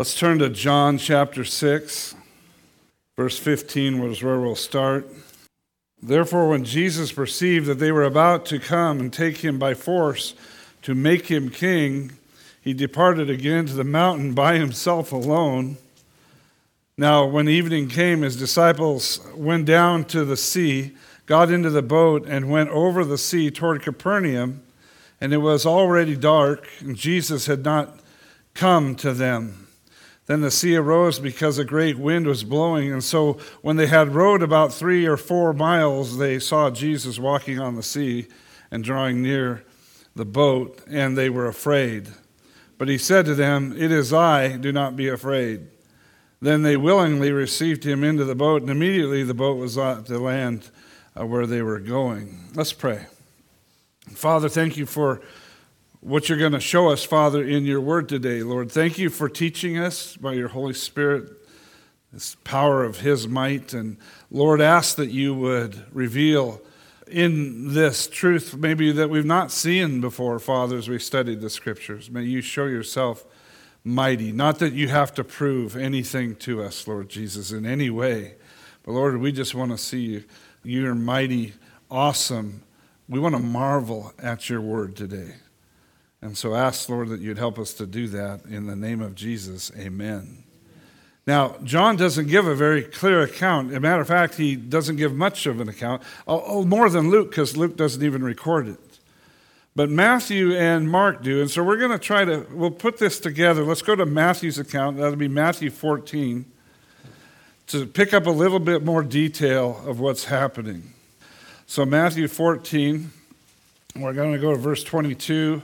Let's turn to John chapter 6, verse 15 was where we'll start. Therefore, when Jesus perceived that they were about to come and take him by force to make him king, he departed again to the mountain by himself alone. Now, when evening came, his disciples went down to the sea, got into the boat, and went over the sea toward Capernaum. And it was already dark, and Jesus had not come to them. Then the sea arose because a great wind was blowing, and so when they had rowed about 3 or 4 miles, they saw Jesus walking on the sea and drawing near the boat, and they were afraid. But he said to them, "It is I, do not be afraid." Then they willingly received him into the boat, and immediately the boat was at the land where they were going. Let's pray. Father, thank you for what you're going to show us, Father, in your word today, Lord. Thank you for teaching us by your Holy Spirit, this power of his might. And Lord, ask that you would reveal in this truth maybe that we've not seen before, Father, as we studied the scriptures. May you show yourself mighty. Not that you have to prove anything to us, Lord Jesus, in any way. But Lord, we just want to see you. You're mighty, awesome. We want to marvel at your word today. And so ask, Lord, that you'd help us to do that in the name of Jesus. Amen. Now, John doesn't give a very clear account. As a matter of fact, he doesn't give much of an account. More than Luke, because Luke doesn't even record it. But Matthew and Mark do. And so we're going to we'll put this together. Let's go to Matthew's account. That'll be Matthew 14, to pick up a little bit more detail of what's happening. So Matthew 14, we're going to go to verse 22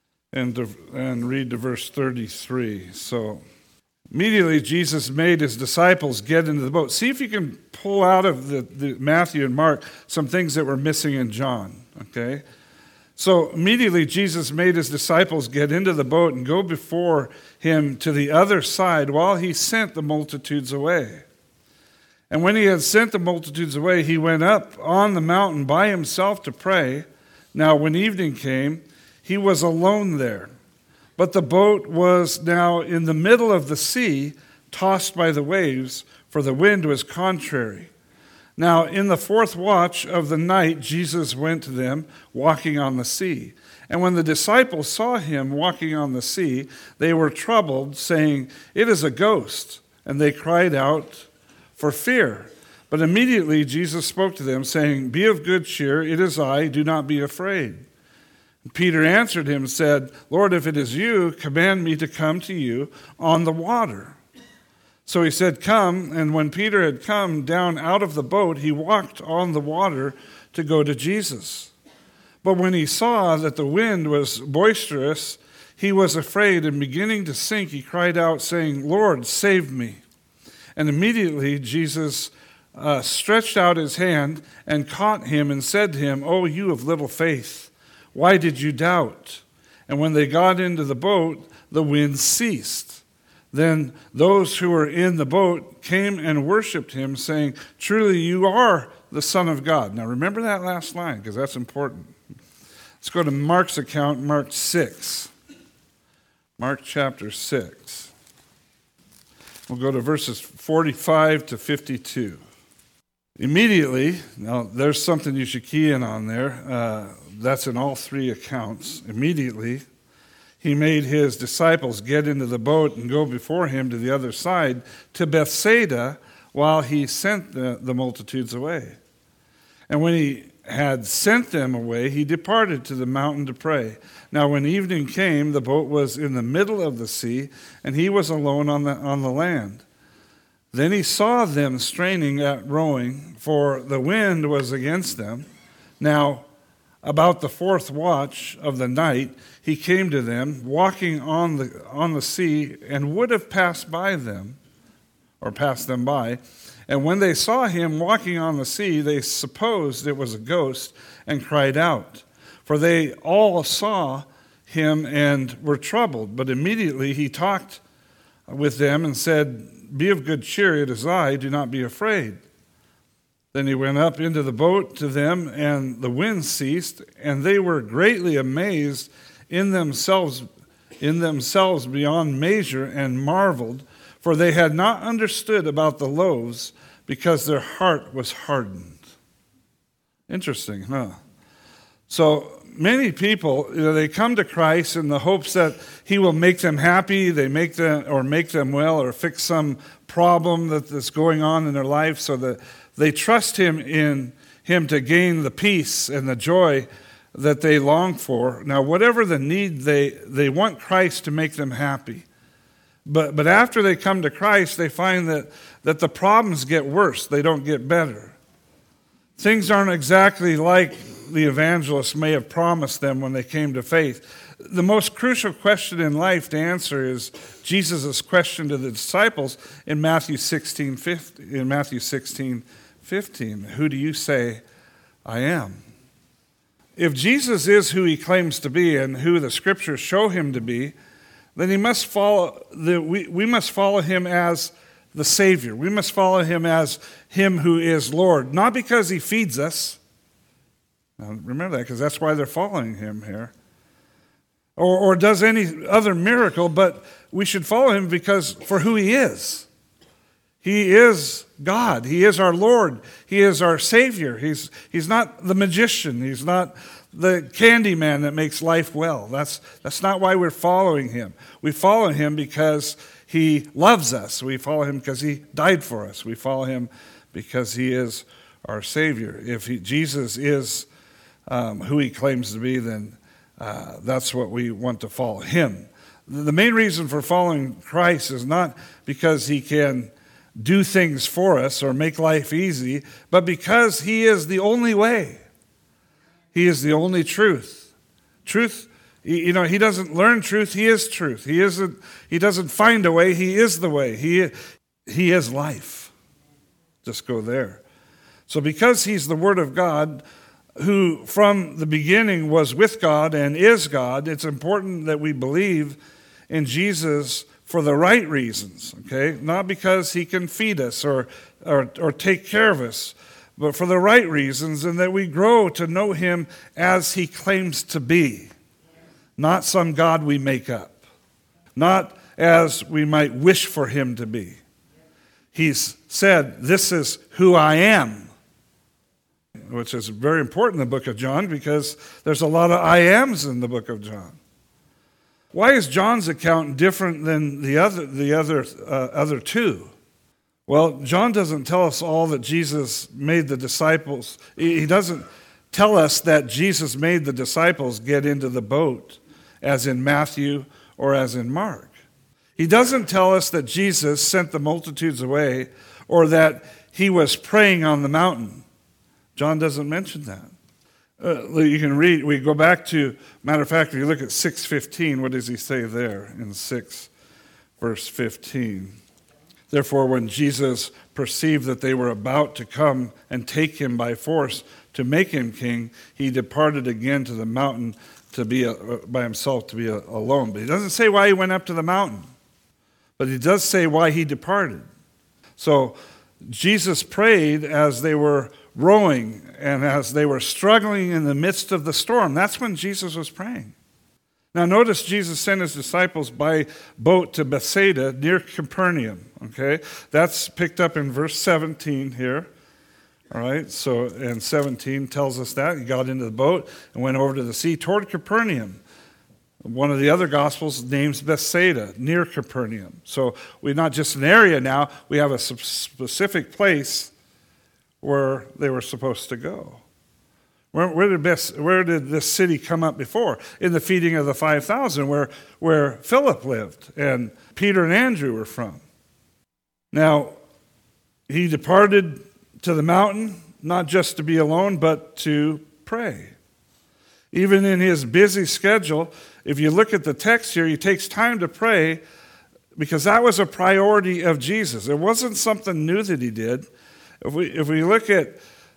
and read to verse 33. So immediately Jesus made his disciples get into the boat. See if you can pull out of the Matthew and Mark some things that were missing in John, okay? So immediately Jesus made his disciples get into the boat and go before him to the other side while he sent the multitudes away. And when he had sent the multitudes away, he went up on the mountain by himself to pray. Now when evening came, he was alone there. But the boat was now in the middle of the sea, tossed by the waves, for the wind was contrary. Now in the 4th watch of the night, Jesus went to them, walking on the sea. And when the disciples saw him walking on the sea, they were troubled, saying, "It is a ghost." And they cried out for fear. But immediately Jesus spoke to them, saying, "Be of good cheer, it is I, do not be afraid." And Peter answered him and said, "Lord, if it is you, command me to come to you on the water." So he said, "Come." And when Peter had come down out of the boat, he walked on the water to go to Jesus. But when he saw that the wind was boisterous, he was afraid, and beginning to sink, he cried out, saying, "Lord, save me." And immediately Jesus stretched out his hand and caught him and said to him, "O you of little faith, why did you doubt?" And when they got into the boat, the wind ceased. Then those who were in the boat came and worshipped him, saying, "Truly you are the Son of God." Now remember that last line, because that's important. Let's go to Mark's account, Mark 6. Mark chapter 6. We'll go to verses 45 to 52. Immediately, now there's something you should key in on there. That's in all 3 accounts. Immediately, he made his disciples get into the boat and go before him to the other side, to Bethsaida, while he sent the multitudes away. And when he had sent them away, he departed to the mountain to pray. Now when evening came, the boat was in the middle of the sea, and he was alone on the land. Then he saw them straining at rowing, for the wind was against them. Now about the 4th watch of the night, he came to them, walking on the sea, and would have passed by them, or passed them by. And when they saw him walking on the sea, they supposed it was a ghost, and cried out. For they all saw him and were troubled. But immediately he talked with them and said, "Be of good cheer, it is I, do not be afraid." Then he went up into the boat to them, and the wind ceased, and they were greatly amazed in themselves in themselves beyond measure and marveled, for they had not understood about the loaves because their heart was hardened. Interesting, huh? So many people, they come to Christ in the hopes that he will make them happy, make them well, or fix some problem that's going on in their life, so that they trust him to gain the peace and the joy that they long for. Now, whatever the need, they want Christ to make them happy. But after they come to Christ, they find that the problems get worse. They don't get better. Things aren't exactly like the evangelists may have promised them when they came to faith. The most crucial question in life to answer is Jesus' question to the disciples in Matthew 16:15. Who do you say I am? If Jesus is who he claims to be and who the scriptures show him to be, then we must follow him as the Savior. We must follow him as him who is Lord, not because he feeds us. Now, remember that, because that's why they're following him here. Or does any other miracle, but we should follow him because for who he is. He is God. He is our Lord. He is our Savior. He's not the magician. He's not the candy man that makes life well. That's not why we're following him. We follow him because he loves us. We follow him because he died for us. We follow him because he is our Savior. If Jesus is who he claims to be, then that's what we want to follow him. The main reason for following Christ is not because he can do things for us or make life easy, but because he is the only way. He is the only truth. Truth, he doesn't learn truth, he is truth. He doesn't find a way, he is the way. He is life. Just go there. So because he's the Word of God, who from the beginning was with God and is God, it's important that we believe in Jesus for the right reasons, okay? Not because he can feed us or take care of us, but for the right reasons, and that we grow to know him as he claims to be, not some God we make up, not as we might wish for him to be. He's said, "This is who I am," which is very important in the book of John because there's a lot of I ams in the book of John. Why is John's account different than the other two? Well, John doesn't tell us all that Jesus made the disciples. He doesn't tell us that Jesus made the disciples get into the boat, as in Matthew or as in Mark. He doesn't tell us that Jesus sent the multitudes away or that he was praying on the mountain. John doesn't mention that. You can read, we go back to, matter of fact, if you look at 6:15, what does he say there in 6, verse 15? Therefore, when Jesus perceived that they were about to come and take him by force to make him king, he departed again to the mountain to be by himself, to be alone. But he doesn't say why he went up to the mountain, but he does say why he departed. So Jesus prayed as they were rowing and as they were struggling in the midst of the storm. That's when Jesus was praying. Now notice Jesus sent his disciples by boat to Bethsaida near Capernaum. Okay, that's picked up in verse 17 here. All right, so and 17 tells us that he got into the boat and went over to the sea toward Capernaum. One of the other Gospels names Bethsaida, near Capernaum. So we're not just an area now, we have a specific place where they were supposed to go. Where did this city come up before? In the feeding of the 5,000, where Philip lived and Peter and Andrew were from. Now, he departed to the mountain, not just to be alone, but to pray. Even in his busy schedule, if you look at the text here, he takes time to pray because that was a priority of Jesus. It wasn't something new that he did. If we look at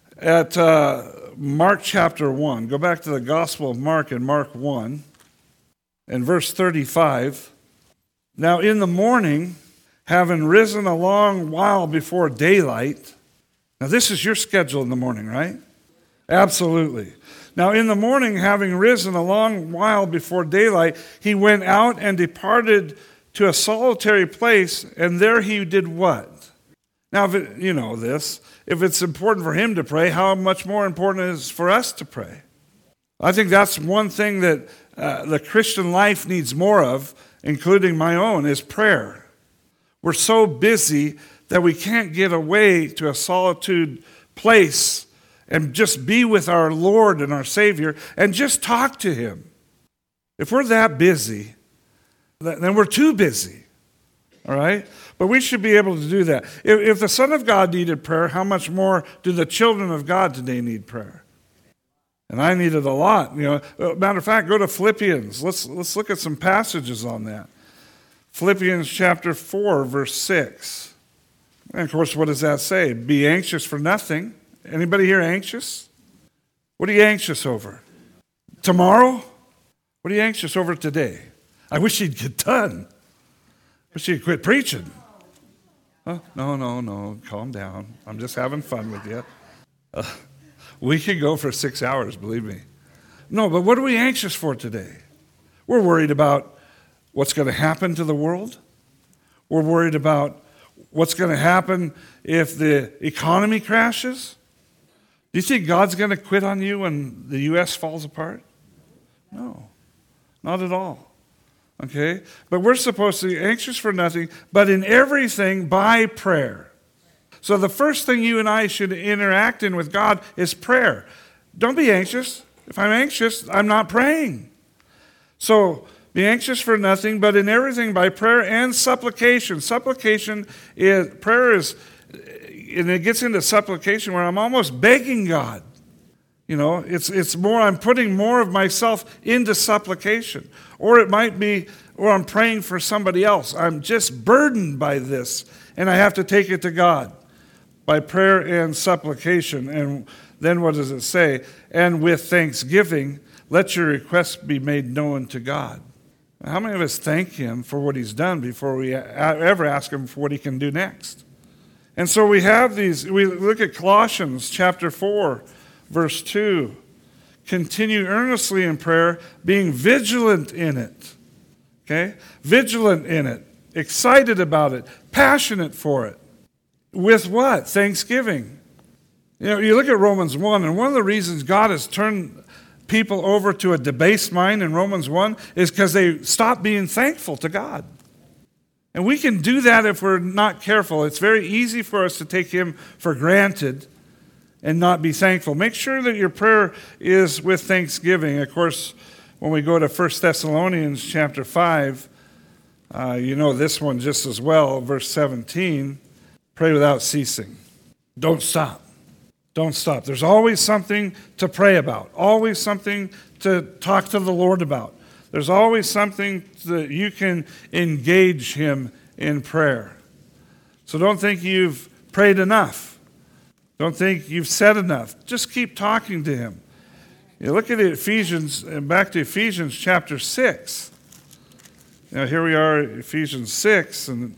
Mark chapter 1, go back to the Gospel of Mark in Mark 1, and verse 35. Now in the morning, having risen a long while before daylight. Now this is your schedule in the morning, right? Absolutely. Now in the morning, having risen a long while before daylight, he went out and departed to a solitary place, and there he did what? Now, you know this. If it's important for him to pray, how much more important it is for us to pray? I think that's one thing that the Christian life needs more of, including my own, is prayer. We're so busy that we can't get away to a solitude place and just be with our Lord and our Savior and just talk to him. If we're that busy, then we're too busy, all right? But we should be able to do that. If the Son of God needed prayer, how much more do the children of God today need prayer? And I need it a lot. Matter of fact, go to Philippians. Let's look at some passages on that. Philippians chapter 4, verse 6. And of course, what does that say? Be anxious for nothing. Anybody here anxious? What are you anxious over? Tomorrow? What are you anxious over today? I wish he'd get done. Wish he'd quit preaching. Oh, no. Calm down. I'm just having fun with you. We could go for 6 hours, believe me. No, but what are we anxious for today? We're worried about what's going to happen to the world. We're worried about what's going to happen if the economy crashes. Do you think God's going to quit on you when the U.S. falls apart? No, not at all. Okay? But we're supposed to be anxious for nothing, but in everything by prayer. So the first thing you and I should interact in with God is prayer. Don't be anxious. If I'm anxious, I'm not praying. So be anxious for nothing, but in everything by prayer and supplication. Prayer is, and it gets into supplication where I'm almost begging God. It's more, I'm putting more of myself into supplication. Or it might be, or I'm praying for somebody else. I'm just burdened by this, and I have to take it to God by prayer and supplication. And then what does it say? And with thanksgiving, let your requests be made known to God. How many of us thank him for what he's done before we ever ask him for what he can do next? And so we have these, we look at Colossians chapter 4, verse 2. Continue earnestly in prayer, being vigilant in it. Okay? Vigilant in it. Excited about it. Passionate for it. With what? Thanksgiving. You look at Romans 1, and one of the reasons God has turned people over to a debased mind in Romans 1 is because they stop being thankful to God. And we can do that if we're not careful. It's very easy for us to take him for granted and not be thankful. Make sure that your prayer is with thanksgiving. Of course, when we go to 1 Thessalonians chapter 5, you know this one just as well, verse 17, pray without ceasing. Don't stop. Don't stop. There's always something to pray about, always something to talk to the Lord about. There's always something that you can engage him in prayer. So don't think you've prayed enough. Don't think you've said enough. Just keep talking to him. You look at Ephesians, and back to Ephesians chapter 6. Here we are, Ephesians 6, and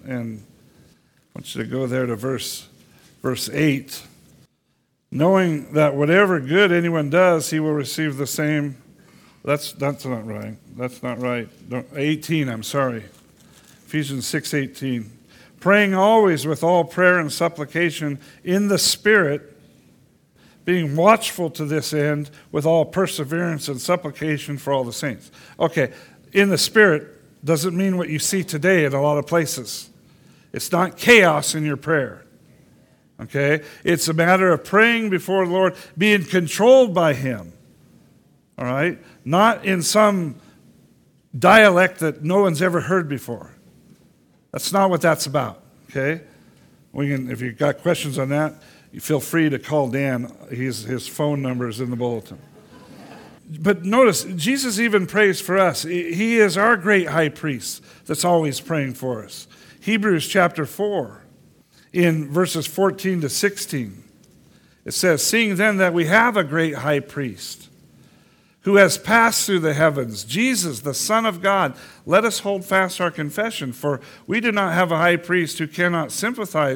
I want you to go there to verse 8. Knowing that whatever good anyone does, he will receive the same. That's not right. That's not right. 18, I'm sorry. Ephesians 6:18. Praying always with all prayer and supplication in the Spirit, being watchful to this end with all perseverance and supplication for all the saints. Okay, in the Spirit doesn't mean what you see today in a lot of places. It's not chaos in your prayer. Okay? It's a matter of praying before the Lord, being controlled by him. All right? Not in some dialect that no one's ever heard before. That's not what that's about. Okay? If you've got questions on that, you feel free to call Dan. His phone number is in the bulletin. But notice, Jesus even prays for us. He is our great high priest that's always praying for us. Hebrews chapter 4. In verses 14 to 16, it says, seeing then that we have a great high priest who has passed through the heavens, Jesus, the Son of God, let us hold fast our confession, for we do not have a high priest who cannot sympathize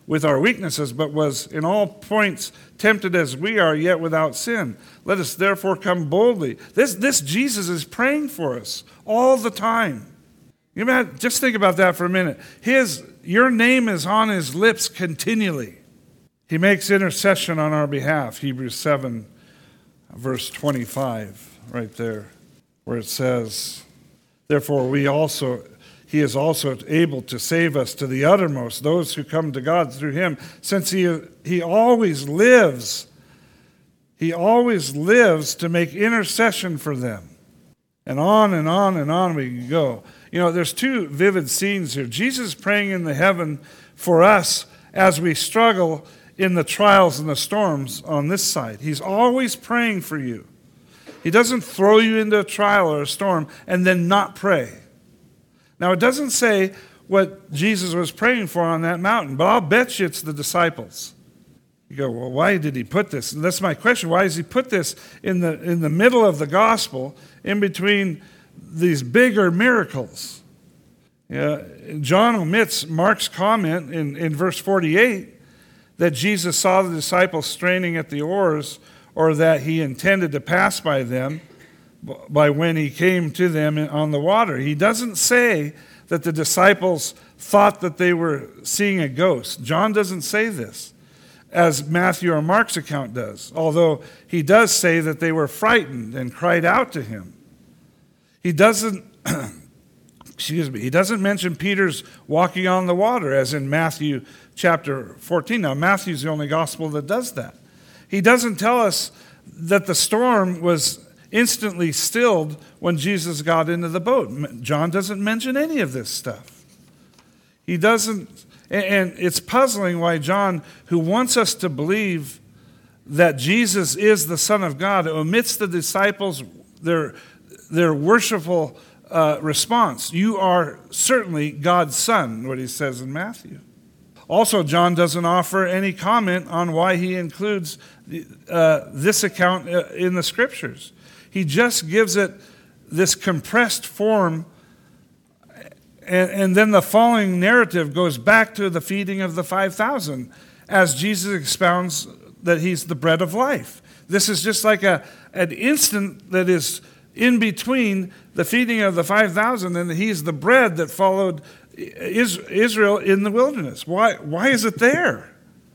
with our weaknesses, but was in all points tempted as we are, yet without sin. Let us therefore come boldly. This Jesus is praying for us all the time. Just think about that for a minute. Your name is on his lips continually. He makes intercession on our behalf. Hebrews 7, verse 25, right there, where it says, therefore he is also able to save us to the uttermost, those who come to God through him, since he always lives. He always lives to make intercession for them. And on and on and on we can go. There's two vivid scenes here. Jesus praying in the heaven for us as we struggle in the trials and the storms on this side. He's always praying for you. He doesn't throw you into a trial or a storm and then not pray. Now, it doesn't say what Jesus was praying for on that mountain, but I'll bet you it's the disciples. You go, well, why did he put this? And that's my question. Why does he put this in the middle of the gospel, in between these bigger miracles? John omits Mark's comment in verse 48 that Jesus saw the disciples straining at the oars, or that he intended to pass by them by when he came to them on the water. He doesn't say that the disciples thought that they were seeing a ghost. John doesn't say this, as Matthew or Mark's account does, although he does say that they were frightened and cried out to him. He doesn't he doesn't mention Peter's walking on the water, as in Matthew chapter 14. Now, Matthew's the only gospel that does that. He doesn't tell us that the storm was instantly stilled when Jesus got into the boat. John doesn't mention any of this stuff. He doesn't, and it's puzzling why John, who wants us to believe that Jesus is the Son of God, omits the disciples, their worshipful response. You are certainly God's Son, what he says in Matthew. Also, John doesn't offer any comment on why he includes this account in the Scriptures. He just gives it this compressed form, and then the following narrative goes back to the feeding of the 5,000 as Jesus expounds that he's the bread of life. This is just like an instant that is in between the feeding of the 5,000 and he's the bread that followed Israel in the wilderness. Why is it there?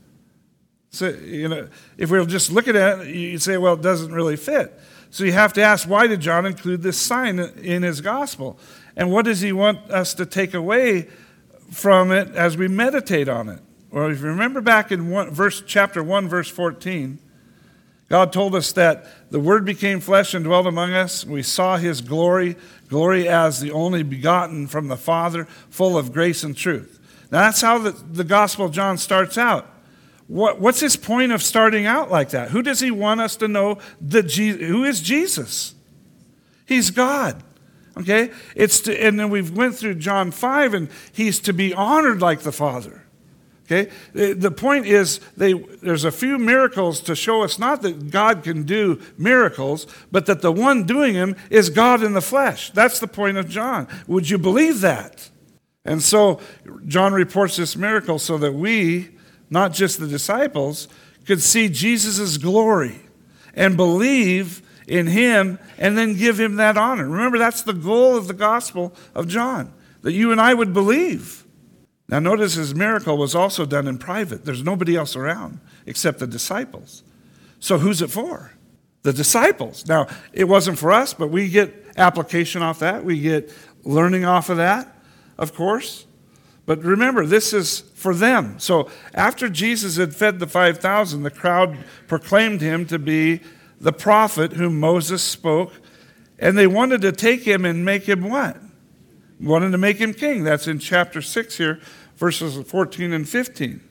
So, if we'll just look at it, you say, well, it doesn't really fit. So you have to ask, why did John include this sign in his gospel? And what does he want us to take away from it as we meditate on it? Well, if you remember back in chapter 1, verse 14, God told us that the Word became flesh and dwelt among us. We saw his glory as the only begotten from the Father, full of grace and truth. Now that's how the Gospel of John starts out. What's his point of starting out like that? Who does he want us to know who is Jesus? He's God. Okay? And then we've went through John 5, and he's to be honored like the Father. Okay? The point is, there's a few miracles to show us not that God can do miracles, but that the one doing them is God in the flesh. That's the point of John. Would you believe that? And so John reports this miracle so that we, not just the disciples, could see Jesus' glory and believe in him and then give him that honor. Remember, that's the goal of the Gospel of John, that you and I would believe. Now notice his miracle was also done in private. There's nobody else around except the disciples. So who's it for? The disciples. Now, it wasn't for us, but we get application off that. We get learning off of that, of course. But remember, this is for them. So after Jesus had fed the 5,000, the crowd proclaimed him to be the prophet whom Moses spoke, and they wanted to take him and make him what? Wanted to make him king. That's in chapter 6 here, verses 14 and 15.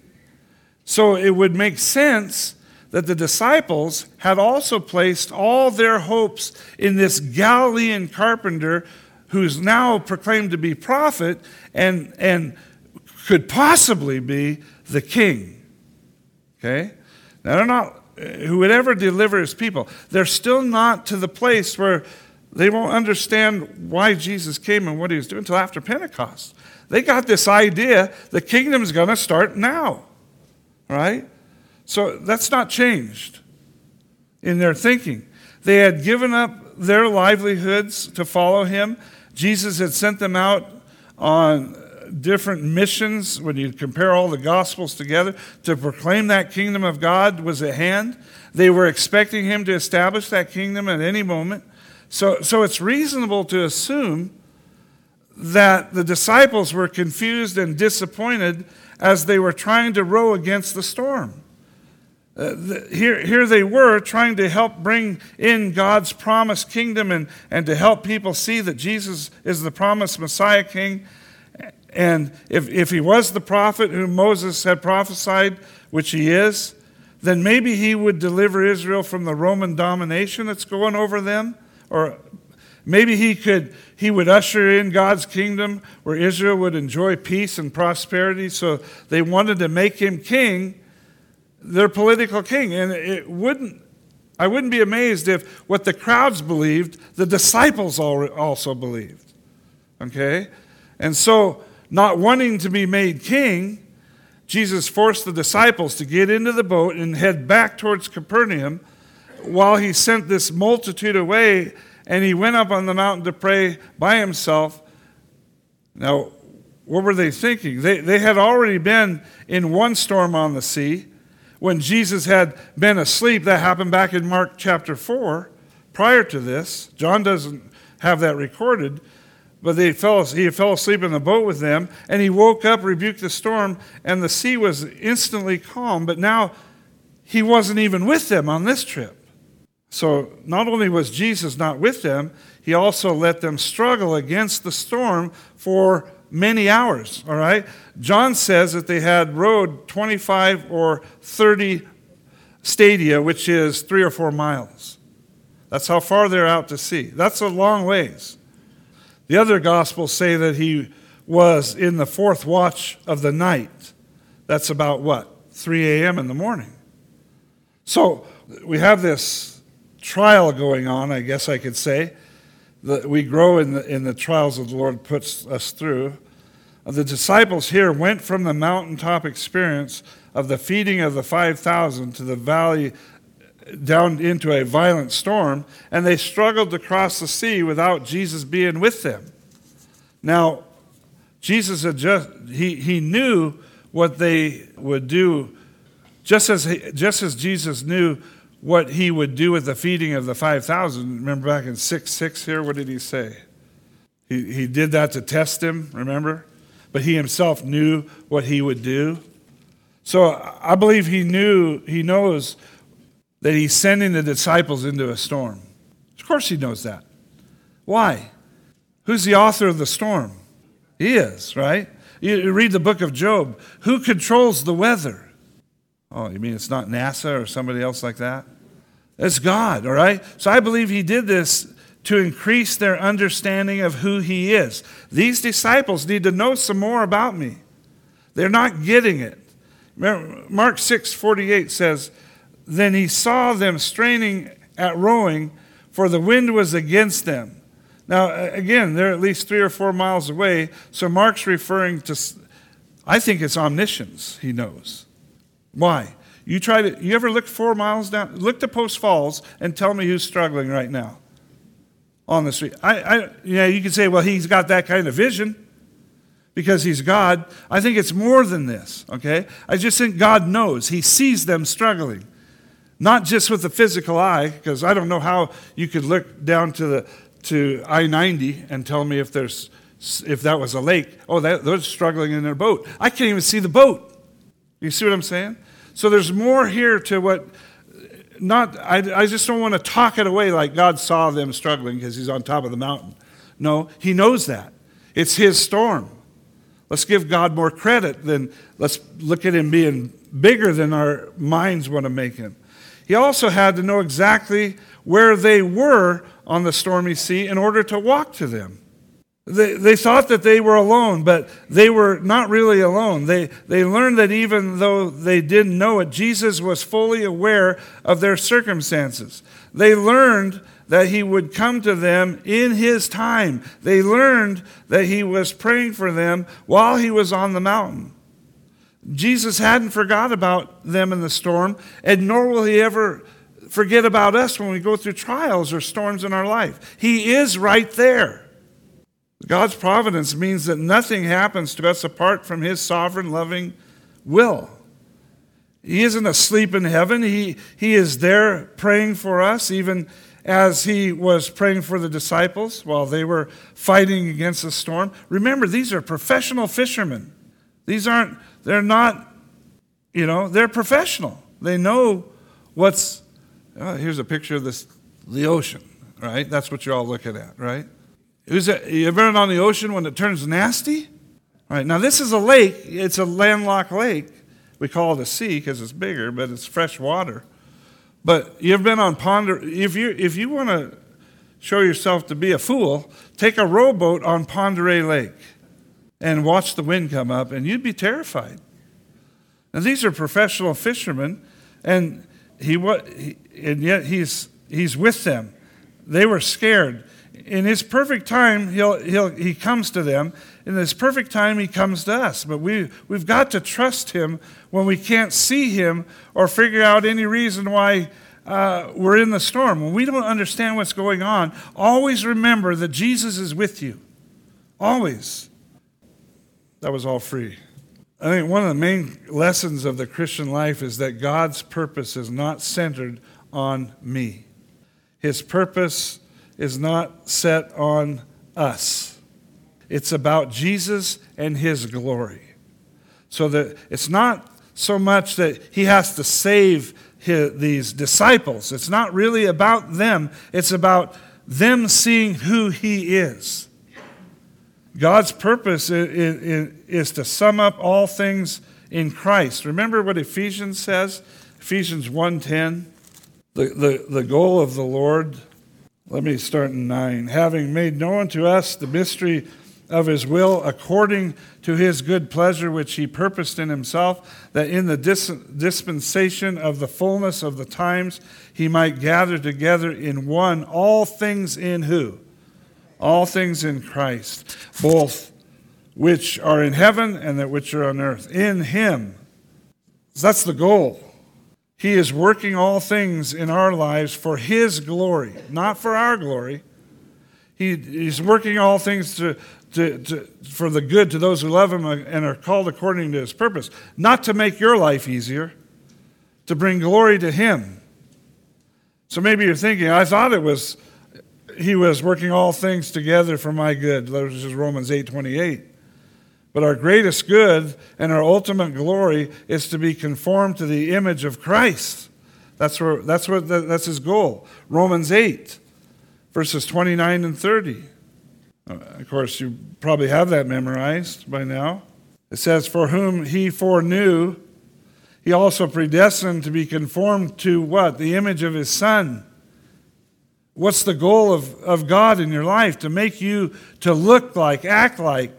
So it would make sense that the disciples had also placed all their hopes in this Galilean carpenter who's now proclaimed to be prophet and could possibly be the king. Okay? Now, they're not, who would ever deliver his people, they're still not to the place where they won't understand why Jesus came and what he was doing until after Pentecost. They got this idea the kingdom's going to start now. right? So that's not changed in their thinking. They had given up their livelihoods to follow him. Jesus had sent them out on different missions, when you compare all the Gospels together, to proclaim that kingdom of God was at hand. They were expecting him to establish that kingdom at any moment. So it's reasonable to assume that the disciples were confused and disappointed as they were trying to row against the storm. Here they were trying to help bring in God's promised kingdom and to help people see that Jesus is the promised Messiah King. And if he was the prophet whom Moses had prophesied, which he is, then maybe he would deliver Israel from the Roman domination that's going over them. Or maybe he would usher in God's kingdom where Israel would enjoy peace and prosperity. So they wanted to make him king, their political king. And I wouldn't be amazed if what the crowds believed, the disciples also believed. Okay? And so, not wanting to be made king, Jesus forced the disciples to get into the boat and head back towards Capernaum while he sent this multitude away, and he went up on the mountain to pray by himself. Now, what were they thinking? They had already been in one storm on the sea when Jesus had been asleep. That happened back in Mark chapter 4. Prior to this, John doesn't have that recorded, but he fell asleep in the boat with them, and he woke up, rebuked the storm, and the sea was instantly calm. But now he wasn't even with them on this trip. So not only was Jesus not with them, he also let them struggle against the storm for many hours, all right? John says that they had rowed 25 or 30 stadia, which is 3 or 4 miles. That's how far they're out to sea. That's a long ways. The other Gospels say that he was in the 4th watch of the night. That's about what? 3 a.m. in the morning. So we have this trial going on, I guess I could say. That we grow in the trials that the Lord puts us through. The disciples here went from the mountaintop experience of the feeding of the 5,000 to the valley down into a violent storm, and they struggled to cross the sea without Jesus being with them. Now, Jesus had he knew what they would do, just as Jesus knew what he would do with the feeding of the 5,000. Remember back in 6:6 here, what did he say? He did that to test him, remember? But he himself knew what he would do. So I believe he knows that he's sending the disciples into a storm. Of course he knows that. Why? Who's the author of the storm? He is, right? You read the book of Job. Who controls the weather? Oh, you mean it's not NASA or somebody else like that? It's God, all right? So I believe he did this to increase their understanding of who he is. These disciples need to know some more about me. They're not getting it. Remember, Mark 6:48 says, "Then he saw them straining at rowing, for the wind was against them." Now, again, they're at least 3 or 4 miles away, so Mark's referring to, I think it's omniscience, he knows. Why? You ever look 4 miles down? Look to Post Falls and tell me who's struggling right now on the street. You can say, well, he's got that kind of vision because he's God. I think it's more than this, okay? I just think God knows. He sees them struggling. Not just with the physical eye, because I don't know how you could look down to I-90 and tell me if that was a lake. Oh, they're struggling in their boat. I can't even see the boat. You see what I'm saying? So there's more here to what. I just don't want to talk it away like God saw them struggling because he's on top of the mountain. No, he knows that. It's his storm. Let's give God more credit than let's look at him being bigger than our minds want to make him. He also had to know exactly where they were on the stormy sea in order to walk to them. They thought that they were alone, but they were not really alone. They learned that even though they didn't know it, Jesus was fully aware of their circumstances. They learned that he would come to them in his time. They learned that he was praying for them while he was on the mountain. Jesus hadn't forgot about them in the storm, and nor will he ever forget about us when we go through trials or storms in our life. He is right there. God's providence means that nothing happens to us apart from his sovereign, loving will. He isn't asleep in heaven. He is there praying for us, even as he was praying for the disciples while they were fighting against the storm. Remember, these are professional fishermen. They're professional. They know here's a picture of the ocean, right? That's what you're all looking at, right? You ever been on the ocean when it turns nasty? All right, now this is a lake. It's a landlocked lake. We call it a sea because it's bigger, but it's fresh water. But you ever been on if you want to show yourself to be a fool, take a rowboat on Pend Oreille Lake and watch the wind come up, and you'd be terrified. Now these are professional fishermen, and yet he's with them. They were scared. In his perfect time, he comes to them. In his perfect time, he comes to us. But we've got to trust him when we can't see him or figure out any reason why we're in the storm. When we don't understand what's going on, always remember that Jesus is with you. Always. That was all free. I think one of the main lessons of the Christian life is that God's purpose is not centered on me. His purpose is not set on us. It's about Jesus and his glory. So that it's not so much that he has to save these disciples. It's not really about them. It's about them seeing who he is. God's purpose is to sum up all things in Christ. Remember what Ephesians says? Ephesians 1:10. The goal of the Lord. Let me start in 9. Having made known to us the mystery of his will according to his good pleasure, which he purposed in himself, that in the dispensation of the fullness of the times he might gather together in one all things in who? All things in Christ, both which are in heaven and that which are on earth. In him. That's the goal. He is working all things in our lives for his glory, not for our glory. He's working all things for the good to those who love him and are called according to his purpose, not to make your life easier, to bring glory to him. So maybe you're thinking, I thought he was working all things together for my good. That was just Romans 8:28. But our greatest good and our ultimate glory is to be conformed to the image of Christ. That's his goal. Romans 8, verses 29 and 30. Of course, you probably have that memorized by now. It says, for whom he foreknew, he also predestined to be conformed to what? The image of his Son. What's the goal of God in your life? To make you to look like, act like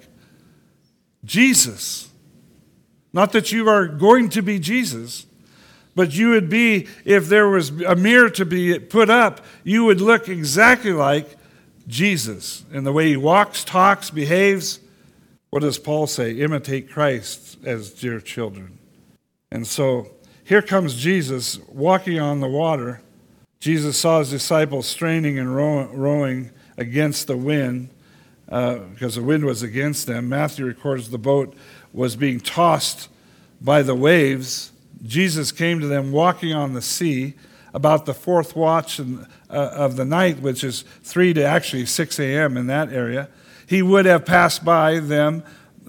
Jesus. Not that you are going to be Jesus, but you would be, if there was a mirror to be put up, you would look exactly like Jesus in the way he walks, talks, behaves. What does Paul say? Imitate Christ as dear children. And so here comes Jesus walking on the water. Jesus saw his disciples straining and rowing against the wind because the wind was against them. Matthew records the boat was being tossed by the waves. Jesus came to them walking on the sea about the fourth watch of the night, which is 3 to actually 6 a.m. in that area. He would have passed by them,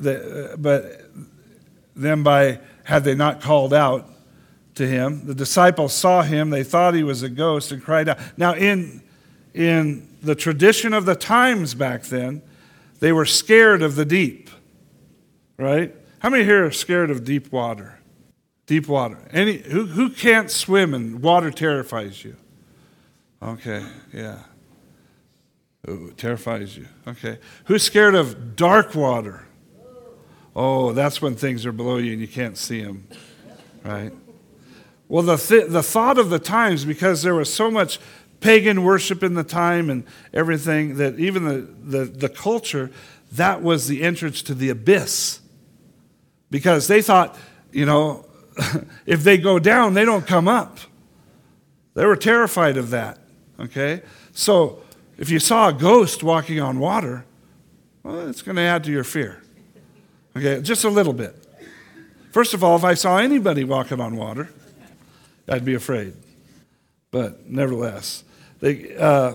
had they not called out to him. The disciples saw him. They thought he was a ghost and cried out. Now, in the tradition of the times back then, they were scared of the deep, right? How many here are scared of deep water? Deep water. Who can't swim and water terrifies you? Okay, yeah. Ooh, terrifies you. Okay. Who's scared of dark water? Oh, that's when things are below you and you can't see them, right? Well, the thought of the times, because there was so much pagan worship in the time and everything, that even the culture, that was the entrance to the abyss. Because they thought if they go down, they don't come up. They were terrified of that, okay? So if you saw a ghost walking on water, well, it's going to add to your fear, okay? Just a little bit. First of all, if I saw anybody walking on water, I'd be afraid. But nevertheless, they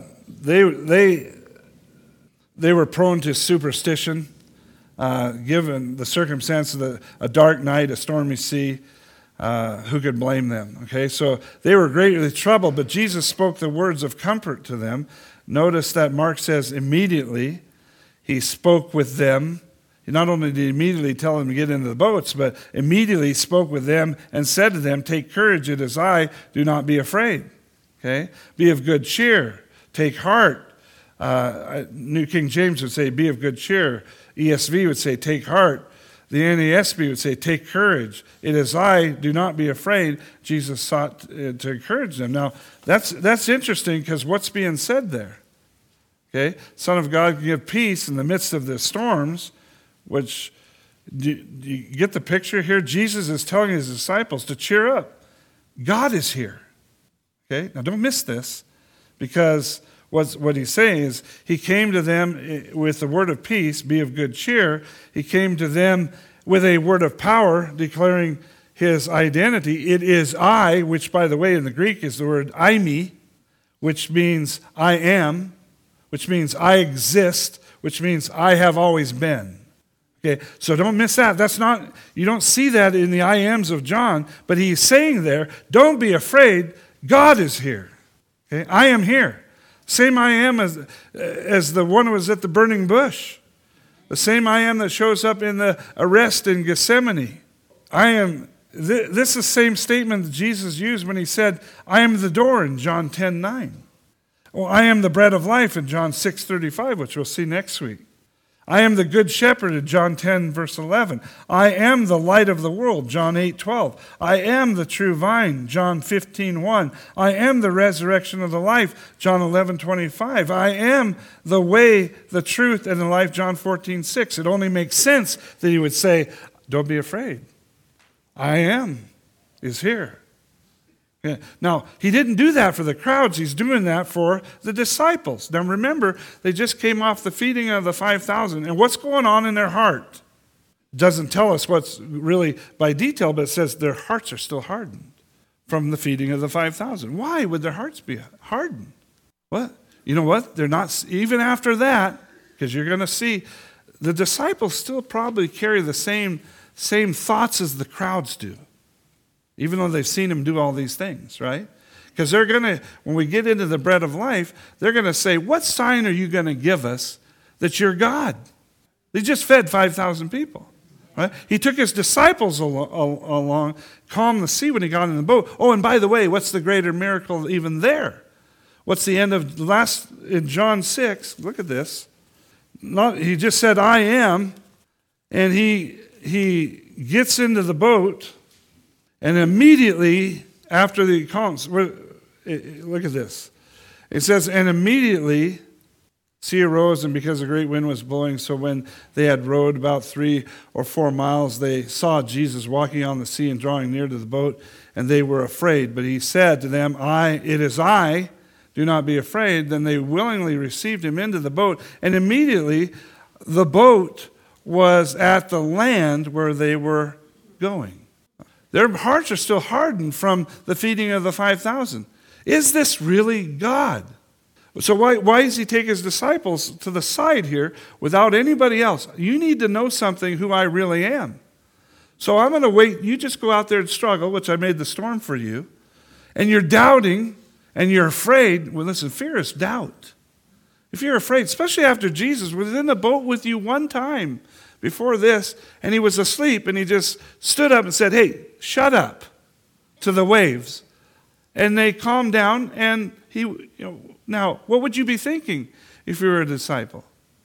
were prone to superstition, given the circumstance of a dark night, a stormy sea. Who could blame them? Okay, so they were greatly troubled, but Jesus spoke the words of comfort to them. Notice that Mark says immediately he spoke with them. Not only did he immediately tell them to get into the boats, but immediately spoke with them and said to them, "Take courage, it is I, do not be afraid." Okay? Be of good cheer. Take heart. New King James would say, "Be of good cheer." ESV would say, "Take heart." The NASB would say, "Take courage. It is I, do not be afraid." Jesus sought to encourage them. Now, that's interesting because what's being said there? Okay? Son of God can give peace in the midst of the storms, which, do you get the picture here? Jesus is telling his disciples to cheer up. God is here. Okay? Now, don't miss this, because what he's saying is he came to them with the word of peace, be of good cheer. He came to them with a word of power, declaring his identity. It is I, which, by the way, in the Greek is the word eimi, which means I am, which means I exist, which means I have always been. Okay, so don't miss that. You don't see that in the I ams of John, but he's saying there, don't be afraid, God is here. Okay, I am here. Same I am as the one who was at the burning bush. The same I am that shows up in the arrest in Gethsemane. This is the same statement that Jesus used when he said, "I am the door" in John 10:9. Well, "I am the bread of life" in John 6:35, which we'll see next week. "I am the good shepherd" in John 10, verse 11. "I am the light of the world," John 8:12. "I am the true vine," John 15:1. "I am the resurrection of the life," John 11:25. "I am the way, the truth, and the life," John 14:6. It only makes sense that he would say, don't be afraid. I am is here. Yeah. Now, he didn't do that for the crowds. He's doing that for the disciples. Now, remember, they just came off the feeding of the 5,000. And what's going on in their heart? It doesn't tell us what's really by detail, but it says their hearts are still hardened from the feeding of the 5,000. Why would their hearts be hardened? What? You know what? They're not, even after that, because you're going to see, the disciples still probably carry the same thoughts as the crowds do. Even though they've seen him do all these things, right? Because they're going to, when we get into the bread of life, they're going to say, what sign are you going to give us that you're God? They just fed 5,000 people, right? He took his disciples along, calmed the sea when he got in the boat. Oh, and by the way, what's the greater miracle even there? What's the end of in John 6? Look at this. He just said, I am, and he gets into the boat. And immediately after the calms, look at this. It says, and immediately sea arose, and because a great wind was blowing, so when they had rowed about 3 or 4 miles, they saw Jesus walking on the sea and drawing near to the boat, and they were afraid. But he said to them, it is I, do not be afraid. Then they willingly received him into the boat, and immediately the boat was at the land where they were going. Their hearts are still hardened from the feeding of the 5,000. Is this really God? So why does he take his disciples to the side here without anybody else? You need to know something who I really am. So I'm going to wait. You just go out there and struggle, which I made the storm for you. And you're doubting and you're afraid. Well, listen, fear is doubt. If you're afraid, especially after Jesus was in the boat with you one time before this, and he was asleep, and he just stood up and said, hey, shut up to the waves. And they calmed down, and now, what would you be thinking if you were a disciple?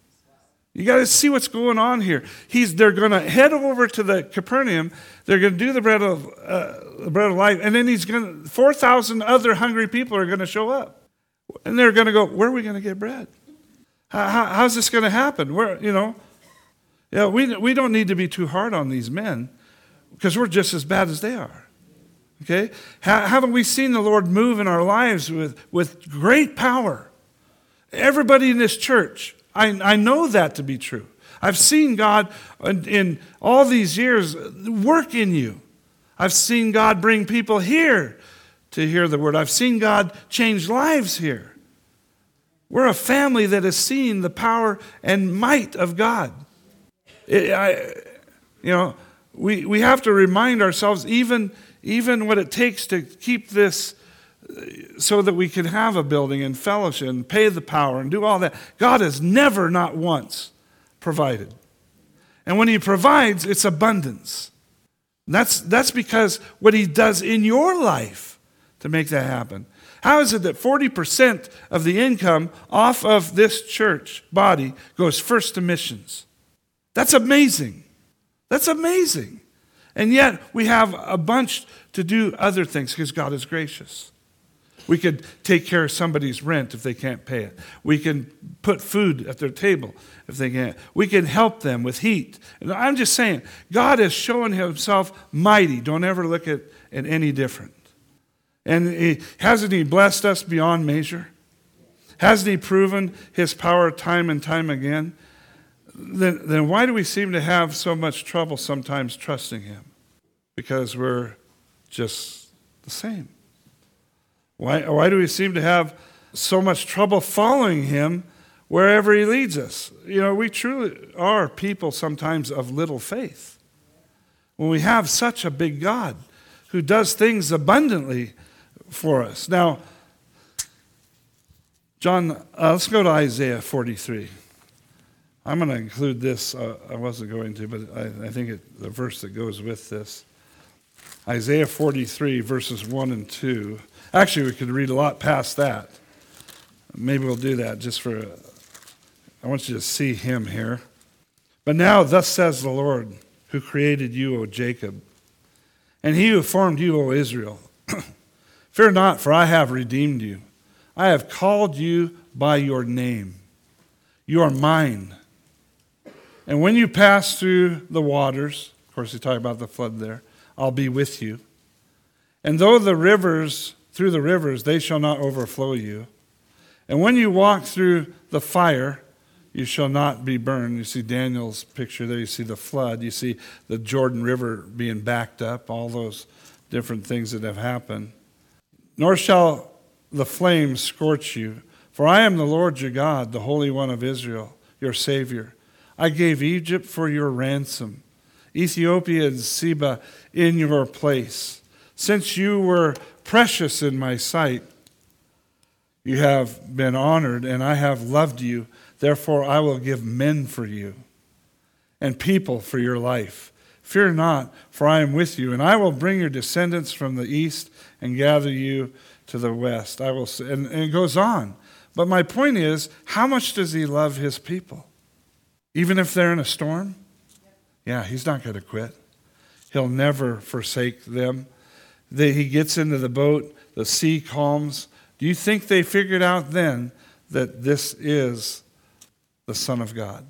You got to see what's going on here. They're going to head over to the Capernaum. They're going to do the bread of life, and then 4,000 other hungry people are going to show up, and they're going to go, where are we going to get bread? How's this going to happen? We don't need to be too hard on these men. because we're just as bad as they are. Okay? Haven't we seen the Lord move in our lives with great power? Everybody in this church, I know that to be true. I've seen God in all these years work in you. I've seen God bring people here to hear the word. I've seen God change lives here. We're a family that has seen the power and might of God. We have to remind ourselves even what it takes to keep this so that we can have a building and fellowship and pay the power and do all that. God has never, not once, provided. And when he provides, it's abundance. And that's because what he does in your life to make that happen. How is it that 40% of the income off of this church body goes first to missions? That's amazing. That's amazing. And yet we have a bunch to do other things because God is gracious. We could take care of somebody's rent if they can't pay it. We can put food at their table if they can't. We can help them with heat. And I'm just saying, God has shown himself mighty. Don't ever look at any different. And hasn't he blessed us beyond measure? Hasn't he proven his power time and time again? Then why do we seem to have so much trouble sometimes trusting him? Because we're just the same. Why do we seem to have so much trouble following him wherever he leads us? We truly are people sometimes of little faith. When we have such a big God who does things abundantly for us. Now, John, let's go to Isaiah 43. I'm going to include this. I wasn't going to, but I think the verse that goes with this. Isaiah 43, verses 1 and 2. Actually, we could read a lot past that. Maybe we'll do that I want you to see him here. But now, thus says the Lord, who created you, O Jacob, and he who formed you, O Israel. Fear not, for I have redeemed you. I have called you by your name. You are mine. And when you pass through the waters, of course, he talked about the flood there, I'll be with you. And through the rivers, they shall not overflow you. And when you walk through the fire, you shall not be burned. You see Daniel's picture there. You see the flood. You see the Jordan River being backed up, all those different things that have happened. Nor shall the flames scorch you. For I am the Lord your God, the Holy One of Israel, your Savior. I gave Egypt for your ransom, Ethiopia and Seba in your place. Since you were precious in my sight, you have been honored, and I have loved you. Therefore I will give men for you, and people for your life. Fear not, for I am with you, and I will bring your descendants from the east and gather you to the west. And it goes on. But my point is, how much does he love his people? Even if they're in a storm? Yeah, he's not going to quit. He'll never forsake them. He gets into the boat, the sea calms. Do you think they figured out then that this is the Son of God?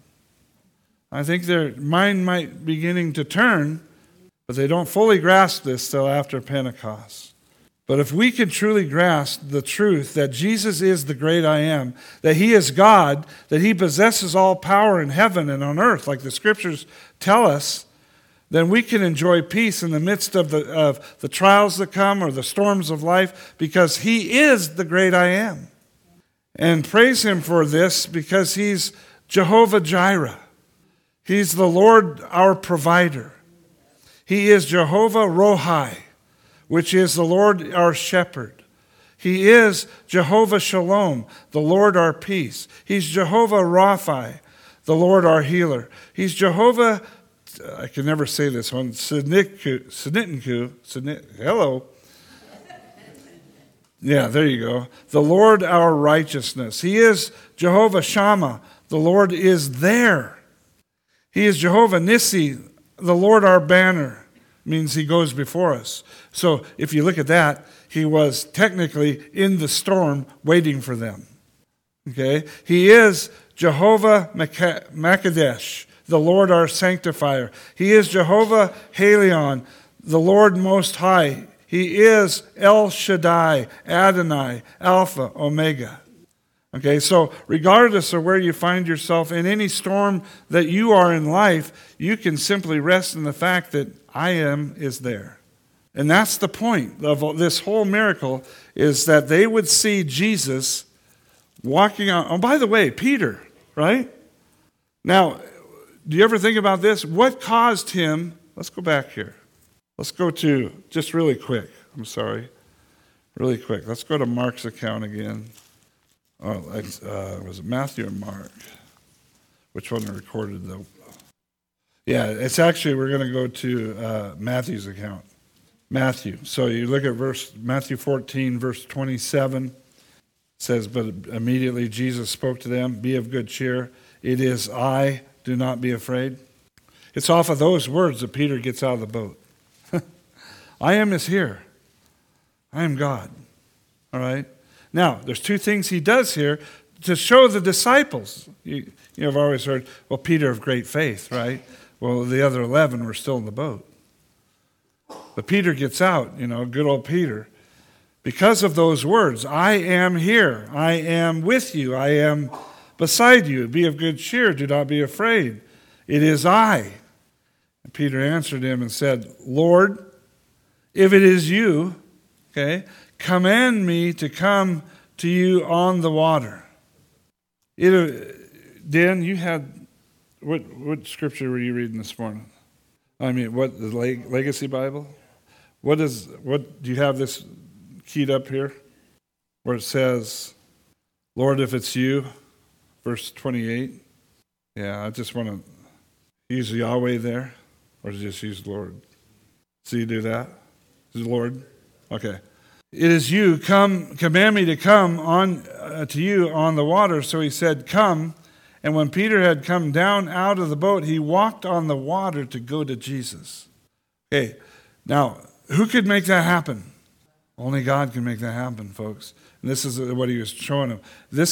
I think their mind might be beginning to turn, but they don't fully grasp this till after Pentecost. But if we can truly grasp the truth that Jesus is the great I am, that he is God, that he possesses all power in heaven and on earth, like the scriptures tell us, then we can enjoy peace in the midst of the trials that come or the storms of life, because he is the great I am. And praise him for this, because he's Jehovah Jireh. He's the Lord our provider. He is Jehovah Rohi, which is the Lord our shepherd. He is Jehovah Shalom, the Lord our peace. He's Jehovah Rapha, the Lord our healer. He's Jehovah, I can never say this one, Sidnitku, hello. Yeah, there you go. The Lord our righteousness. He is Jehovah Shammah, the Lord is there. He is Jehovah Nissi, the Lord our banner. Means he goes before us. So if you look at that, he was technically in the storm waiting for them. Okay? He is Jehovah Makadesh, the Lord our sanctifier. He is Jehovah Halion, the Lord Most High. He is El Shaddai, Adonai, Alpha, Omega. Okay, so regardless of where you find yourself in any storm that you are in life, you can simply rest in the fact that I am is there. And that's the point of this whole miracle, is that they would see Jesus walking on. Oh, by the way, Peter, right? Now, do you ever think about this? What caused him? Let's go back here. Let's go to, just really quick. I'm sorry. Really quick. Let's go to Mark's account again. Oh, was it Matthew or Mark? Which one recorded the... Yeah, it's actually, we're going to go to Matthew's account. Matthew. So you look at Matthew 14, verse 27. It says, but immediately Jesus spoke to them, be of good cheer. It is I, do not be afraid. It's off of those words that Peter gets out of the boat. I am is here. I am God. All right? Now, there's two things he does here to show the disciples. You have always heard, well, Peter of great faith, right? Well, the other 11 were still in the boat. But Peter gets out, good old Peter. Because of those words, I am here. I am with you. I am beside you. Be of good cheer. Do not be afraid. It is I. And Peter answered him and said, Lord, if it is you, okay, command me to come to you on the water. Dan, you had, what scripture were you reading this morning? I mean, what, the Legacy Bible? What do you have this keyed up here? Where it says, Lord, if it's you, verse 28. Yeah, I just want to use Yahweh there, or just use Lord. So you do that? Is it Lord? Okay. It is you, command me to come on to you on the water. So he said, come. And when Peter had come down out of the boat, he walked on the water to go to Jesus. Okay, now, who could make that happen? Only God can make that happen, folks. And this is what he was showing them.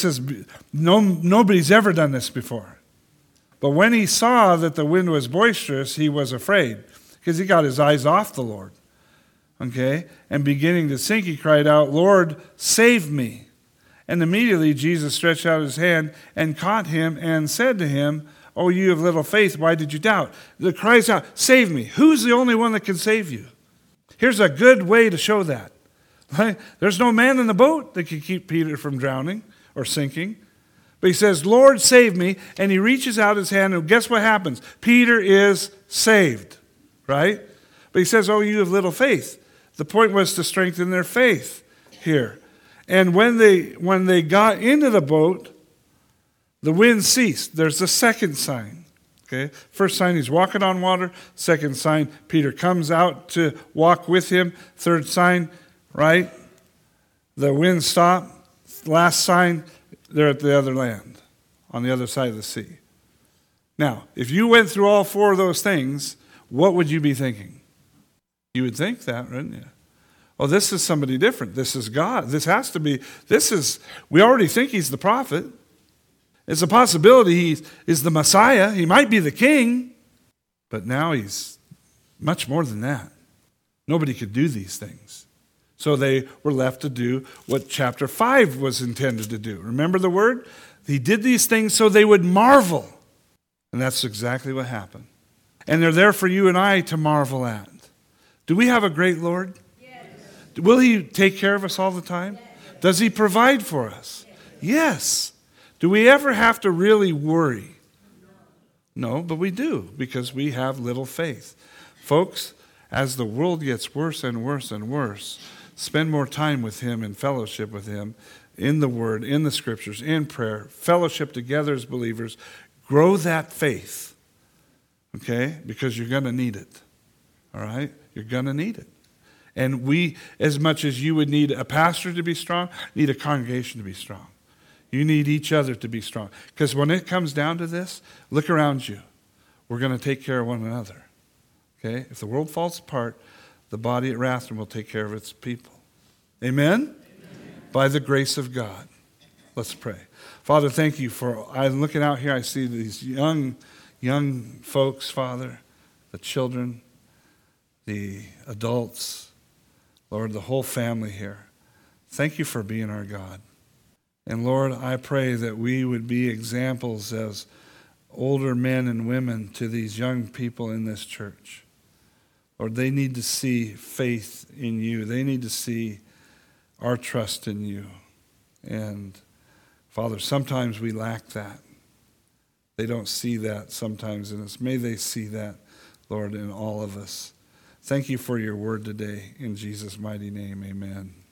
Nobody's ever done this before. But when he saw that the wind was boisterous, he was afraid, because he got his eyes off the Lord. Okay? And beginning to sink, he cried out, Lord, save me. And immediately Jesus stretched out his hand and caught him and said to him, oh, you of little faith, why did you doubt? The cries out, save me. Who's the only one that can save you? Here's a good way to show that. Right? There's no man in the boat that can keep Peter from drowning or sinking. But he says, Lord, save me. And he reaches out his hand, and guess what happens? Peter is saved. Right? But he says, oh, you of little faith. The point was to strengthen their faith here. And when they got into the boat, the wind ceased. There's the second sign. Okay? First sign, he's walking on water. Second sign, Peter comes out to walk with him. Third sign, right? The wind stopped. Last sign, they're at the other land, on the other side of the sea. Now, if you went through all four of those things, what would you be thinking? You would think that, wouldn't you? Oh, this is somebody different. This is God. We already think he's the prophet. It's a possibility he is the Messiah. He might be the king. But now he's much more than that. Nobody could do these things. So they were left to do what chapter 5 was intended to do. Remember the word? He did these things so they would marvel. And that's exactly what happened. And they're there for you and I to marvel at. Do we have a great Lord? Will he take care of us all the time? Does he provide for us? Yes. Do we ever have to really worry? No, but we do, because we have little faith. Folks, as the world gets worse and worse and worse, spend more time with him and fellowship with him in the Word, in the Scriptures, in prayer, fellowship together as believers. Grow that faith, okay? Because you're going to need it, all right? You're going to need it. And we, as much as you would need a pastor to be strong, need a congregation to be strong. You need each other to be strong. Because when it comes down to this, look around you. We're going to take care of one another. Okay? If the world falls apart, the body at Rathdrum will take care of its people. Amen? Amen? By the grace of God. Let's pray. Father, thank you for, I'm looking out here, I see these young young folks, Father, the children, the adults, Lord, the whole family here. Thank you for being our God. And Lord, I pray that we would be examples as older men and women to these young people in this church. Lord, they need to see faith in you. They need to see our trust in you. And Father, sometimes we lack that. They don't see that sometimes in us. May they see that, Lord, in all of us. Thank you for your word today. In Jesus' mighty name, amen.